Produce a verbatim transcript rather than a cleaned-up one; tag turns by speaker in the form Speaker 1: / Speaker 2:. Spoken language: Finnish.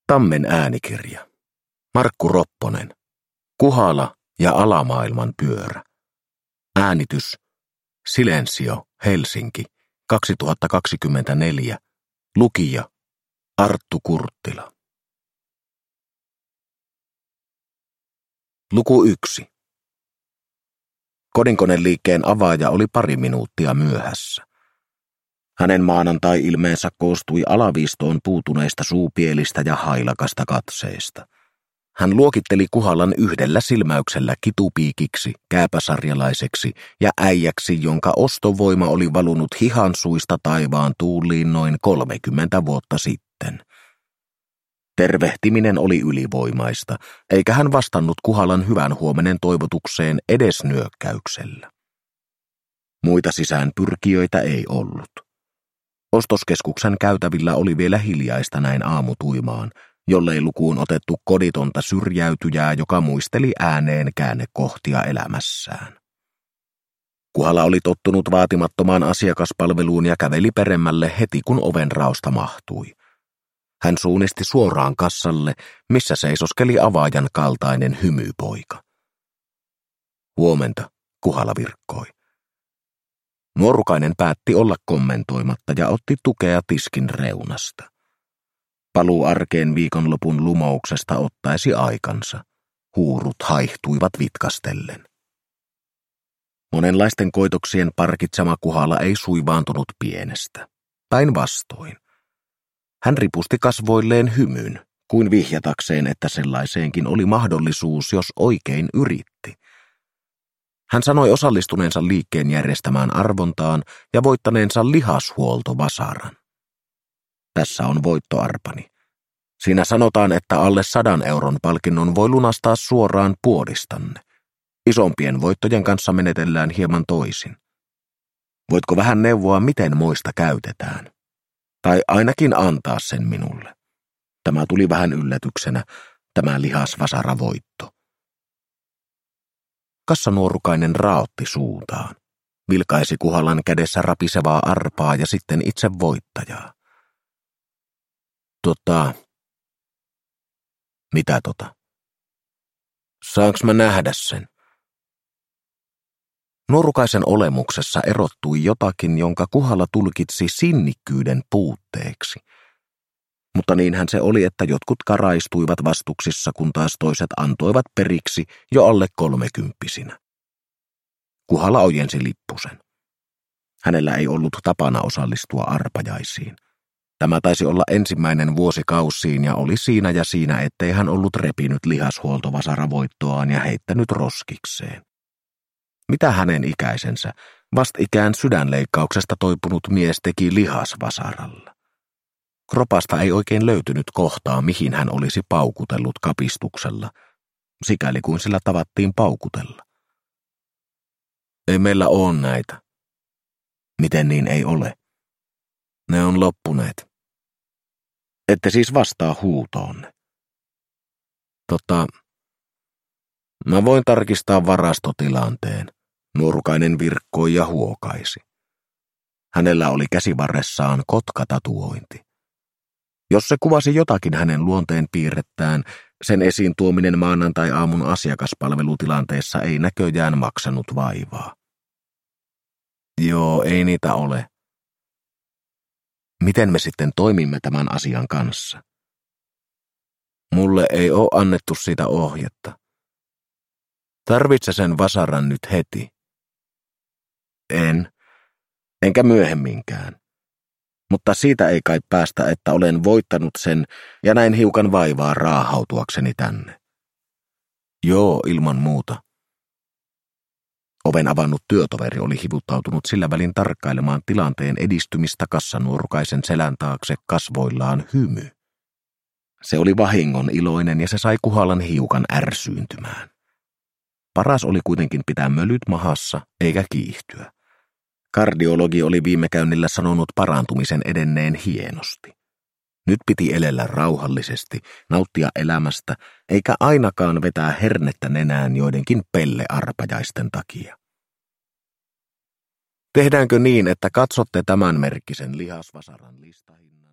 Speaker 1: Tammen äänikirja. Markku Ropponen. Kuhala ja alamaailman pyörä. Äänitys. Silensio, Helsinki, kaksituhattakaksikymmentäneljä. Lukija. Arttu Kurttila. Luku yksi. Kodinkoneliikkeen avaaja oli pari minuuttia myöhässä. Hänen maanantai-ilmeensä koostui alaviistoon puutuneista suupielistä ja hailakasta katseesta. Hän luokitteli Kuhalan yhdellä silmäyksellä kitupiikiksi, kääpäsarjalaiseksi ja äijäksi, jonka ostovoima oli valunut hihansuista taivaan tuuliin noin kolmekymmentä vuotta sitten. Tervehtiminen oli ylivoimaista, eikä hän vastannut Kuhalan hyvän huomenen toivotukseen edes nyökkäyksellä. Muita sisäänpyrkijöitä ei ollut. Ostoskeskuksen käytävillä oli vielä hiljaista näin aamutuimaan, jollei lukuun otettu koditonta syrjäytyjää, joka muisteli ääneen käännekohtia elämässään. Kuhala oli tottunut vaatimattomaan asiakaspalveluun ja käveli peremmälle heti, kun oven raosta mahtui. Hän suunnisti suoraan kassalle, missä seisoskeli avaajan kaltainen hymypoika. Huomenta, Kuhala virkkoi. Nuorukainen päätti olla kommentoimatta ja otti tukea tiskin reunasta. Paluu arkeen viikonlopun lumouksesta ottaisi aikansa. Huurut haihtuivat vitkastellen. Monenlaisten koitoksien parkitsema Kuhala ei suivaantunut pienestä. Päinvastoin. Hän ripusti kasvoilleen hymyn, kuin vihjatakseen, että sellaiseenkin oli mahdollisuus, jos oikein yritti. Hän sanoi osallistuneensa liikkeen järjestämään arvontaan ja voittaneensa lihashuoltovasaran. Tässä on voittoarpani. Siinä sanotaan, että alle sadan euron palkinnon voi lunastaa suoraan puodistanne. Isompien voittojen kanssa menetellään hieman toisin. Voitko vähän neuvoa, miten moista käytetään? Tai ainakin antaa sen minulle. Tämä tuli vähän yllätyksenä, tämä lihasvasaravoitto. Kassanuorukainen raotti suutaan. Vilkaisi Kuhalan kädessä rapisevaa arpaa ja sitten itse voittajaa. Tota... Mitä tota? Saanko mä nähdä sen? Nuorukaisen olemuksessa erottui jotakin, jonka Kuhala tulkitsi sinnikkyyden puutteeksi. Mutta niinhän se oli, että jotkut karaistuivat vastuksissa, kun taas toiset antoivat periksi jo alle kolmekymppisinä. Kuhala ojensi lippusen. Hänellä ei ollut tapana osallistua arpajaisiin. Tämä taisi olla ensimmäinen vuosikausiin ja oli siinä ja siinä, ettei hän ollut repinyt lihashuoltovasaravoittoaan ja heittänyt roskikseen. Mitä hänen ikäisensä, vastikään sydänleikkauksesta toipunut mies teki lihasvasaralla? Kropasta ei oikein löytynyt kohtaa, mihin hän olisi paukutellut kapistuksella, sikäli kuin sillä tavattiin paukutella. Ei meillä ole näitä. Miten niin ei ole? Ne on loppuneet. Ette siis vastaa huutoonne. Tota, mä voin tarkistaa varastotilanteen. Nuorukainen virkkoi ja huokaisi. Hänellä oli käsivarressaan kotkatatuointi. Jos se kuvasi jotakin hänen luonteen piirrettään, sen esiin tuominen maanantai-aamun asiakaspalvelutilanteessa ei näköjään maksanut vaivaa. Joo, ei niitä ole. Miten me sitten toimimme tämän asian kanssa? Mulle ei ole annettu siitä ohjetta. Tarvitse sen vasaran nyt heti? En, enkä myöhemminkään. Mutta siitä ei kai päästä, että olen voittanut sen ja näin hiukan vaivaa raahautuakseni tänne. Joo, ilman muuta. Oven avannut työtoveri oli hivuttautunut sillä välin tarkkailemaan tilanteen edistymistä kassanuorukaisen selän taakse kasvoillaan hymy. Se oli vahingon iloinen ja se sai Kuhalan hiukan ärsyyntymään. Paras oli kuitenkin pitää mölyt mahassa eikä kiihtyä. Kardiologi oli viime käynnillä sanonut parantumisen edenneen hienosti. Nyt piti elellä rauhallisesti, nauttia elämästä, eikä ainakaan vetää hernettä nenään joidenkin pellearpajaisten takia. Tehdäänkö niin, että katsotte tämän merkkisen lihasvasaran listahinnan?